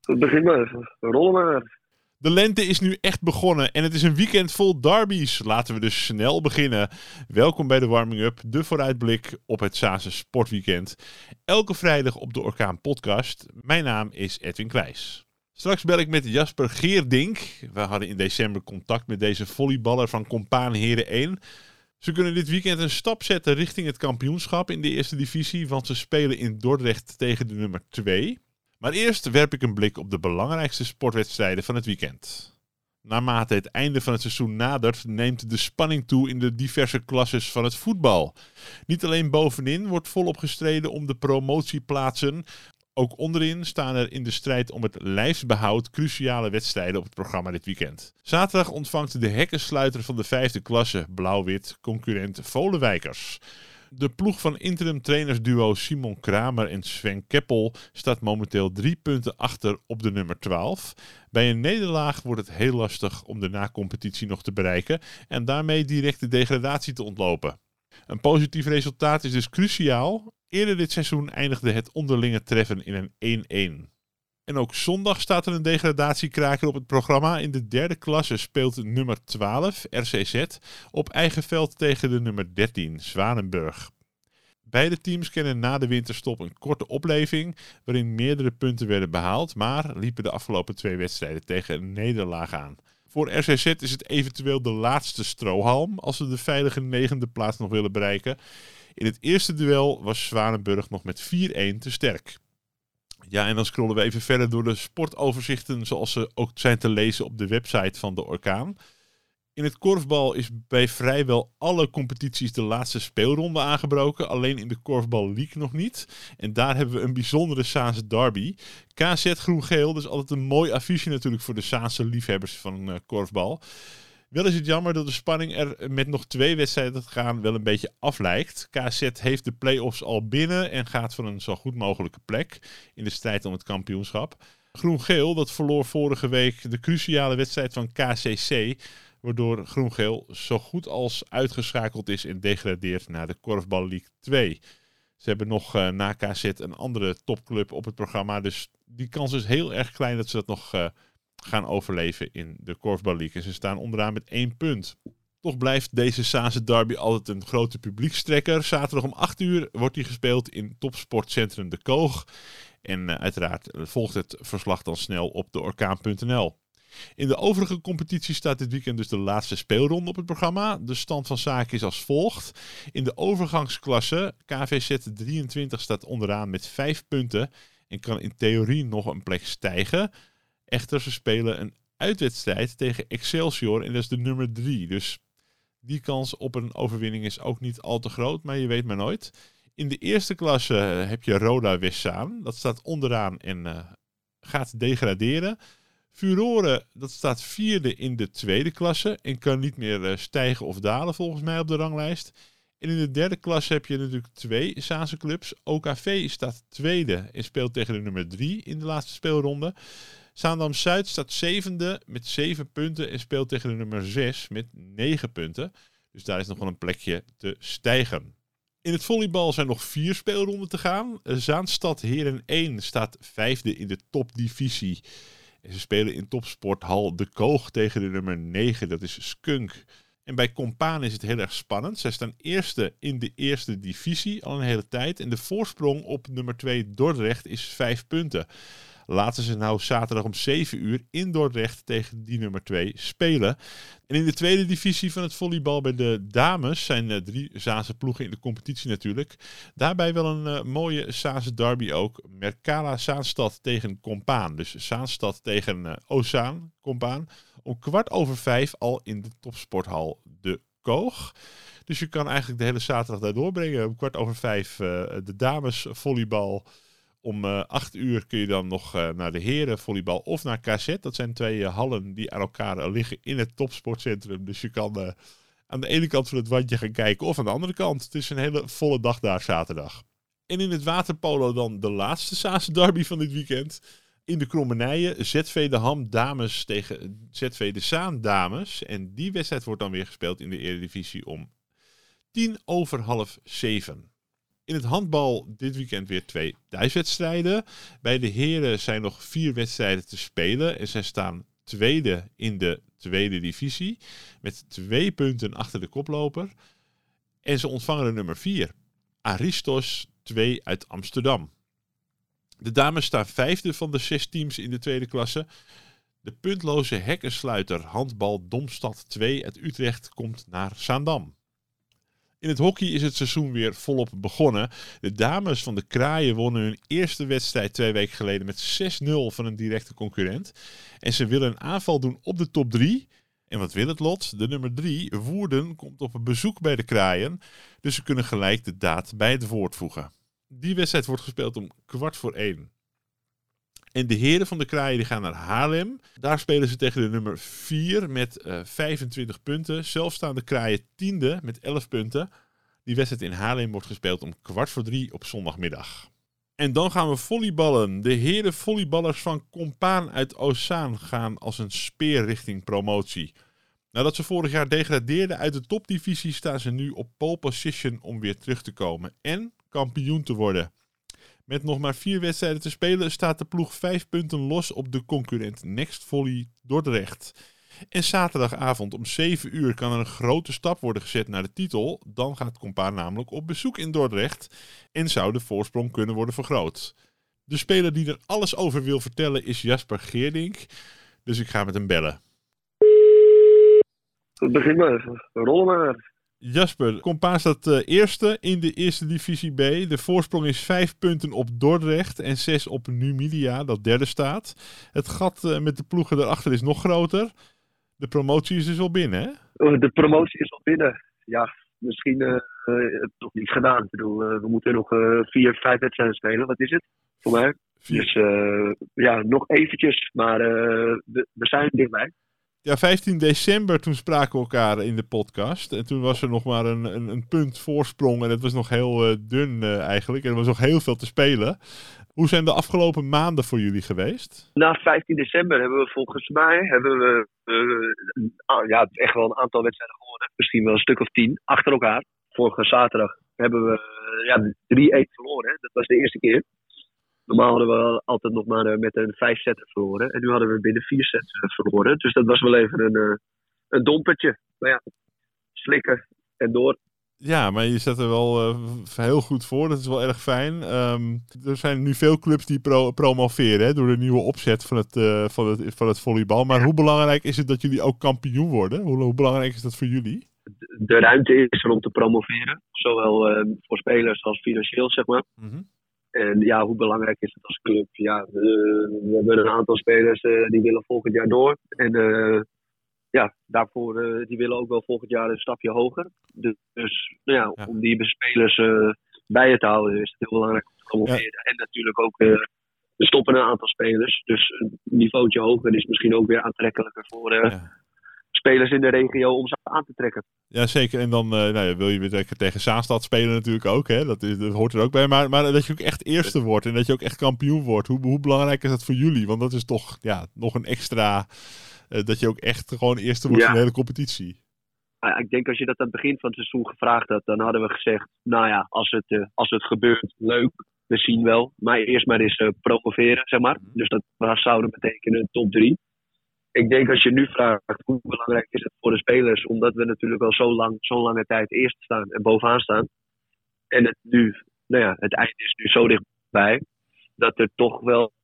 Begin maar, rollen maar. De lente is nu echt begonnen en het is een weekend vol derbies. Laten we dus snel beginnen. Welkom bij de Warming Up, de vooruitblik op het Saanse sportweekend. Elke vrijdag op de Orkaan podcast. Mijn naam is Edwin Kwijs. Straks bel ik met Jasper Geerdink. We hadden in december contact met deze volleyballer van Compaan Heren 1. Ze kunnen dit weekend een stap zetten richting het kampioenschap in de eerste divisie, want ze spelen in Dordrecht tegen de nummer 2. Maar eerst werp ik een blik op de belangrijkste sportwedstrijden van het weekend. Naarmate het einde van het seizoen nadert, neemt de spanning toe in de diverse klasses van het voetbal. Niet alleen bovenin wordt volop gestreden om de promotieplaatsen. Ook onderin staan er in de strijd om het lijfsbehoud cruciale wedstrijden op het programma dit weekend. Zaterdag ontvangt de hekkensluiter van de 5e klasse, Blauw-Wit, concurrent Volenwijkers. De ploeg van interim trainersduo Simon Kramer en Sven Keppel staat momenteel 3 punten achter op de nummer 12. Bij een nederlaag wordt het heel lastig om de na-competitie nog te bereiken en daarmee direct de degradatie te ontlopen. Een positief resultaat is dus cruciaal. Eerder dit seizoen eindigde het onderlinge treffen in een 1-1. En ook zondag staat er een degradatiekraker op het programma. In de 3e klasse speelt nummer 12, RCZ, op eigen veld tegen de nummer 13, Zwanenburg. Beide teams kennen na de winterstop een korte opleving, waarin meerdere punten werden behaald, maar liepen de afgelopen 2 wedstrijden tegen een nederlaag aan. Voor RCZ is het eventueel de laatste strohalm, als ze de veilige 9e plaats nog willen bereiken. In het eerste duel was Zwanenburg nog met 4-1 te sterk. Ja, en dan scrollen we even verder door de sportoverzichten zoals ze ook zijn te lezen op de website van de Orkaan. In het korfbal is bij vrijwel alle competities de laatste speelronde aangebroken. Alleen in de Korfbal League nog niet. En daar hebben we een bijzondere Saanse derby. KZ Groen-Geel, dus altijd een mooi affiche natuurlijk voor de Saanse liefhebbers van korfbal. Wel is het jammer dat de spanning er met nog 2 wedstrijden te gaan wel een beetje aflijkt. KZ heeft de play-offs al binnen en gaat voor een zo goed mogelijke plek in de strijd om het kampioenschap. Groen-Geel, dat verloor vorige week de cruciale wedstrijd van KCC, waardoor Groen-Geel zo goed als uitgeschakeld is en degradeert naar de Korfbal League 2. Ze hebben nog na KZ een andere topclub op het programma, dus die kans is heel erg klein dat ze dat nog gaan overleven in de Korfbal League. En ze staan onderaan met 1 punt. Toch blijft deze Saanse derby altijd een grote publiekstrekker. Zaterdag om 8 uur wordt die gespeeld in topsportcentrum De Koog. En uiteraard volgt het verslag dan snel op deorkaan.nl. In de overige competitie staat dit weekend dus de laatste speelronde op het programma. De stand van zaken is als volgt. In de overgangsklasse, KVZ 23 staat onderaan met 5 punten en kan in theorie nog een plek stijgen. Echter, ze spelen een uitwedstrijd tegen Excelsior en dat is de nummer 3. Dus die kans op een overwinning is ook niet al te groot, maar je weet maar nooit. In de eerste klasse heb je Roda Westzaan. Dat staat onderaan en gaat degraderen. Furoren, dat staat 4e in de tweede klasse en kan niet meer stijgen of dalen volgens mij op de ranglijst. En in de 3e klasse heb je natuurlijk 2 Saanse clubs. OKV staat 2e en speelt tegen de nummer 3 in de laatste speelronde. Zaandam-Zuid staat 7e met 7 punten en speelt tegen de nummer 6 met 9 punten. Dus daar is nog wel een plekje te stijgen. In het volleybal zijn nog 4 speelronden te gaan. Zaanstad Heren 1 staat 5e in de topdivisie. En ze spelen in topsporthal De Koog tegen de nummer 9, dat is Skunk. En bij Compaan is het heel erg spannend. Zij staan eerste in de eerste divisie al een hele tijd. En de voorsprong op nummer 2 Dordrecht is 5 punten. Laten ze nou zaterdag om 7 uur in Dordrecht tegen die nummer 2 spelen. En in de tweede divisie van het volleybal bij de dames zijn 3 Saanse ploegen in de competitie natuurlijk. Daarbij wel een mooie Saanse derby ook. Mercala Zaanstad tegen Compaan. Dus Zaanstad tegen Ozaan, Compaan. Om 4:15 al in de topsporthal De Koog. Dus je kan eigenlijk de hele zaterdag daar doorbrengen. Om 4:15 de dames volleybal. Om 8 uur kun je dan nog naar de heren volleybal of naar KZ. Dat zijn 2 hallen die aan elkaar liggen in het topsportcentrum. Dus je kan aan de ene kant van het wandje gaan kijken of aan de andere kant. Het is een hele volle dag daar zaterdag. En in het waterpolo dan de laatste Saanse derby van dit weekend. In de Krommenijen, ZV de Ham dames tegen ZV de Zaan dames. En die wedstrijd wordt dan weer gespeeld in de Eredivisie om 7:10. In het handbal dit weekend weer 2 thuiswedstrijden. Bij de heren zijn nog 4 wedstrijden te spelen. En zij staan tweede in de tweede divisie. Met 2 punten achter de koploper. En ze ontvangen de nummer 4. Aristos 2 uit Amsterdam. De dames staan 5e van de 6 teams in de tweede klasse. De puntloze hekkensluiter handbal Domstad 2 uit Utrecht komt naar Zaandam. In het hockey is het seizoen weer volop begonnen. De dames van de Kraaien wonnen hun eerste wedstrijd 2 weken geleden met 6-0 van een directe concurrent. En ze willen een aanval doen op de top 3. En wat wil het lot? De nummer 3, Woerden, komt op een bezoek bij de Kraaien. Dus ze kunnen gelijk de daad bij het woord voegen. Die wedstrijd wordt gespeeld om 1:15. En de heren van de Kraaien die gaan naar Haarlem. Daar spelen ze tegen de nummer 4 met 25 punten. Zelf staan de Kraaien 10e met 11 punten. Die wedstrijd in Haarlem wordt gespeeld om 2:15 op zondagmiddag. En dan gaan we volleyballen. De heren volleyballers van Compaan uit Oostzaan gaan als een speer richting promotie. Nadat ze vorig jaar degradeerden uit de topdivisie, staan ze nu op pole position om weer terug te komen en kampioen te worden. Met nog maar 4 wedstrijden te spelen staat de ploeg 5 punten los op de concurrent Next Volley Dordrecht. En zaterdagavond om 7 uur kan er een grote stap worden gezet naar de titel. Dan gaat Compaan namelijk op bezoek in Dordrecht en zou de voorsprong kunnen worden vergroot. De speler die er alles over wil vertellen is Jasper Geerdink, dus ik ga met hem bellen. Begin maar, rollen maar. Jasper, Compaan staat eerste in de eerste divisie B. De voorsprong is 5 punten op Dordrecht en 6 op Numidia, dat derde staat. Het gat met de ploegen daarachter is nog groter. De promotie is dus al binnen, hè? De promotie is al binnen. Ja, misschien nog niet gedaan. Ik bedoel, we moeten nog 4, 5 wedstrijden spelen. Wat is het voor mij? 4. Dus ja, nog eventjes. Maar we zijn dichtbij. Ja, 15 december toen spraken we elkaar in de podcast. En toen was er nog maar een punt voorsprong. En het was nog heel dun eigenlijk. En er was nog heel veel te spelen. Hoe zijn de afgelopen maanden voor jullie geweest? Na 15 december hebben we volgens mij ja, echt wel een aantal wedstrijden gewonnen. Misschien wel een stuk of 10 achter elkaar. Vorige zaterdag hebben we 3-1 verloren. Hè? Dat was de eerste keer. Normaal hadden we altijd nog maar met een 5-setter verloren. En nu hadden we binnen 4 sets verloren. Dus dat was wel even een dompertje. Maar ja, slikken en door. Ja, maar je zet er wel heel goed voor. Dat is wel erg fijn. Er zijn nu veel clubs die promoveren, hè, door de nieuwe opzet van het volleybal. Maar hoe belangrijk is het dat jullie ook kampioen worden? Hoe belangrijk is dat voor jullie? De ruimte is er om te promoveren. Zowel voor spelers als financieel, zeg maar. Mm-hmm. En ja, hoe belangrijk is het als club? Ja, we hebben een aantal spelers die willen volgend jaar door. En ja, daarvoor die willen ook wel volgend jaar een stapje hoger. Dus nou ja, om die spelers bij je te houden is het heel belangrijk om te promoveren. Ja. En natuurlijk ook er stoppen een aantal spelers. Dus een niveautje hoger is misschien ook weer aantrekkelijker voor spelers in de regio om ze aan te trekken. Ja, zeker. En dan wil je weer tegen Zaanstad spelen natuurlijk ook. Hè? Dat hoort er ook bij. Maar dat je ook echt eerste wordt en dat je ook echt kampioen wordt. Hoe belangrijk is dat voor jullie? Want dat is toch nog een extra... dat je ook echt gewoon eerste wordt van de hele competitie. Ik denk als je dat aan het begin van het seizoen gevraagd had, dan hadden we gezegd, nou ja, als het gebeurt, leuk, we zien wel. Maar eerst maar eens promoveren, zeg maar. Dus dat zouden betekenen top 3. Ik denk als je nu vraagt, hoe belangrijk is het voor de spelers, omdat we natuurlijk al zo'n lange tijd eerst staan en bovenaan staan. En het nu, het eind is nu zo dichtbij, dat er toch wel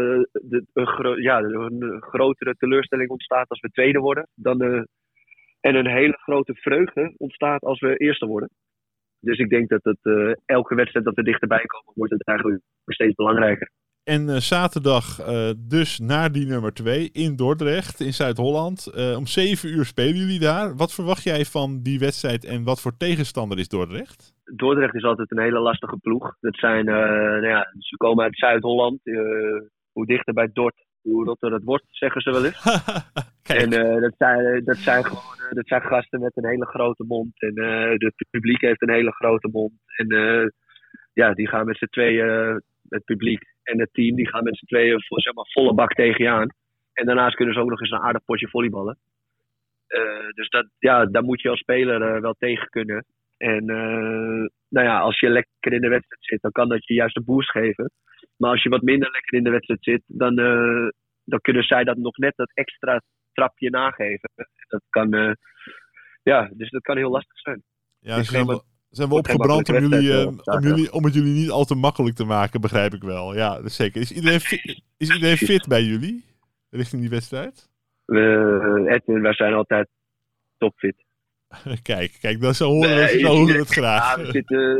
een grotere teleurstelling ontstaat als we tweede worden. En een hele grote vreugde ontstaat als we eerste worden. Dus ik denk dat elke wedstrijd dat we dichterbij komen, wordt het eigenlijk steeds belangrijker. En zaterdag dus naar die nummer 2 in Dordrecht, in Zuid-Holland. Om 7 uur spelen jullie daar. Wat verwacht jij van die wedstrijd en wat voor tegenstander is Dordrecht? Dordrecht is altijd een hele lastige ploeg. Dat zijn, ze komen uit Zuid-Holland. Hoe dichter bij Dort, hoe rotter het wordt, zeggen ze wel eens. En dat zijn gasten met een hele grote mond. En het publiek heeft een hele grote mond. En die gaan met z'n tweeën, het publiek en het team, die gaan met z'n tweeën volle bak tegen je aan. En daarnaast kunnen ze ook nog eens een aardig potje volleyballen. Dus daar moet je als speler wel tegen kunnen. En nou ja, als je lekker in de wedstrijd zit, dan kan dat je juist een boost geven. Maar als je wat minder lekker in de wedstrijd zit, dan kunnen zij dat nog net dat extra trapje nageven. Dat kan, dus dat kan heel lastig zijn. Ja, zijn we opgebrand om het jullie niet al te makkelijk te maken, begrijp ik wel. Ja, dat is zeker. Is iedereen fit bij jullie, richting die wedstrijd? Edwin, wij zijn altijd topfit. Kijk, dan zo horen we het graag. Ja,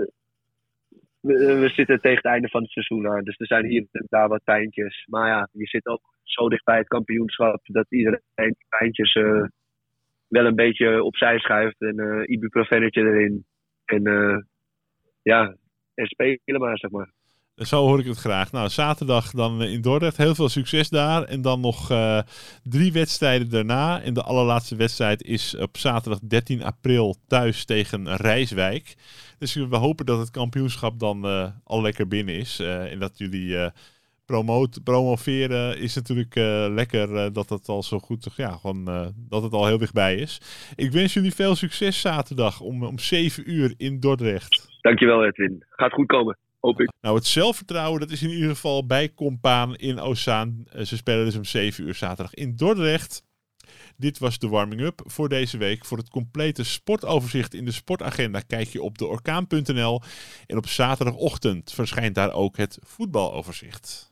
we zitten tegen het einde van het seizoen aan. Dus er zijn hier en daar wat pijntjes. Maar ja, je zit ook zo dicht bij het kampioenschap dat iedereen die pijntjes wel een beetje opzij schuift. En ibuprofennetje erin. En spelen maar, zeg maar. Zo hoor ik het graag. Nou, zaterdag dan in Dordrecht. Heel veel succes daar. En dan nog 3 wedstrijden daarna. En de allerlaatste wedstrijd is op zaterdag 13 april thuis tegen Rijswijk. Dus we hopen dat het kampioenschap dan al lekker binnen is. En dat jullie promoveren is natuurlijk lekker dat het al zo goed... Ja, gewoon dat het al heel dichtbij is. Ik wens jullie veel succes zaterdag om 7 uur in Dordrecht. Dankjewel, Edwin. Gaat goed komen. Hoop ik. Nou, het zelfvertrouwen, dat is in ieder geval bij Compaan in Ozaan. Ze spelen dus om 7 uur zaterdag in Dordrecht. Dit was de warming-up voor deze week. Voor het complete sportoverzicht in de sportagenda kijk je op deorkaan.nl. En op zaterdagochtend verschijnt daar ook het voetbaloverzicht.